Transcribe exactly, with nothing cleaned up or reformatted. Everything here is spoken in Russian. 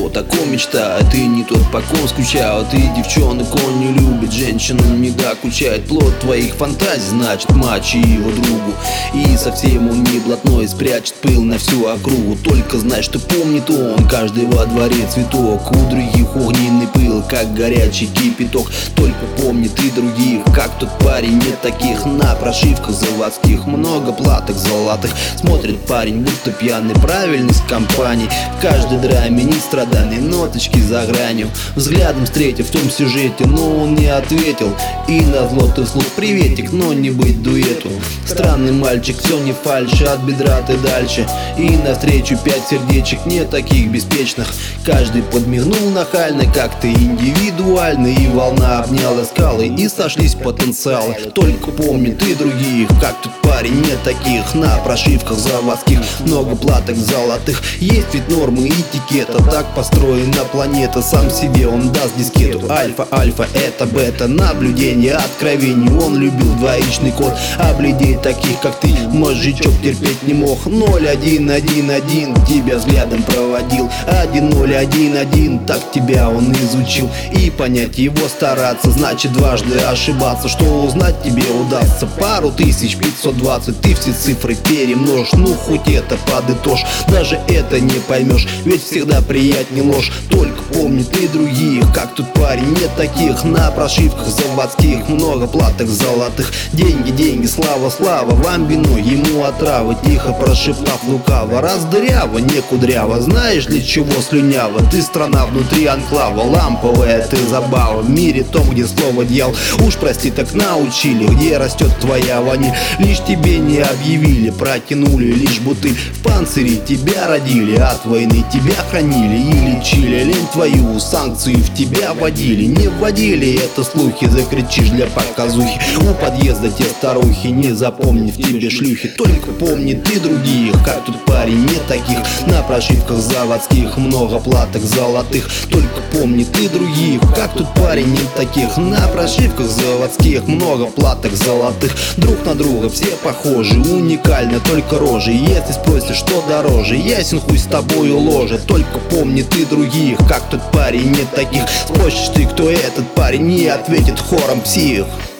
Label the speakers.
Speaker 1: кто о таком мечтает, ты не тот, по ком скучал. Ты девчонок он не любит, женщинам не докучает. Плод твоих фантазий, значит, мачи его другу. И совсем он не блатной, спрячет пыл на всю округу. Только знай, что помнит он, каждый во дворе цветок. У других огненный пыл, как горячий кипяток. Только помни ты других, как тот парень, нет таких. На прошивках заводских много платок золотых. Смотрит парень, будто пьяный, правильность компании. В каждой драме не страданий, ноточки за гранью. Взглядом встретив в том сюжете, но он не ответил. И назло ты вслух приветик, но не быть дуэту. Странный мальчик, все не фальши, от бедра ты дальше. И навстречу пять сердечек, не таких беспечных. Каждый подмигнул нахально, как ты индивидуально. И волна обняла скалы, и сошлись потенциалы. Только помни ты других, как тут парень, нет таких. На прошивках заводских много платок золотых. Есть ведь нормы этикета, так построена планета. Сам себе он даст дискету. Альфа, альфа, это бета, наблюдение, откровение. Он любил двоичный код, обледеть таких, как ты, мозжечок терпеть не мог. Ноль, один, один, один, тебя взглядом проводил. Один, ноль, один, один, так тебя он изучил. И понять его стараться, значит дважды ошибаться. Что узнать тебе удастся? Пару тысяч пятьсот двадцать, ты все цифры перемножь. Ну хоть это подытожь, даже это не поймешь, ведь всегда приятнее ложь. Только помни ты других, как тут парень, нет таких. На прошивках заводских много платок золотых. Деньги, деньги, слава, слава, вам вино, ему отрава. Тихо прошептав лукаво, раз дыряво, не кудряво. Знаешь, для чего слюнява? Ты страна внутри анклава, ламповая ты забава. В мире том, где слово дьявол, уж прости, так научили. Где растет твоя ваниль, лишь тебе не объявили. Протянули лишь бутыль, в панцире тебя родили. От войны тебя хранили и лечили. Лень твою, санкции в тебя вводили. Не вводили, это слухи, закричишь для показухи. У подъезда те старухи, не запомни в тебе шлюхи. Только помни ты других, как тут парень, нет таких. На прошивках заводских много платок золотых. Только помни ты других, как тут парень, нет таких. На прошивках заводских много платок золотых. Друг на друга все похожи, уникально только рожи. Если спросишь, что дороже, ясен хуй с тобою ложе. Только помни ты других, как тут парень, нет таких. Спросишь ты, кто этот парень, не ответит хором псих.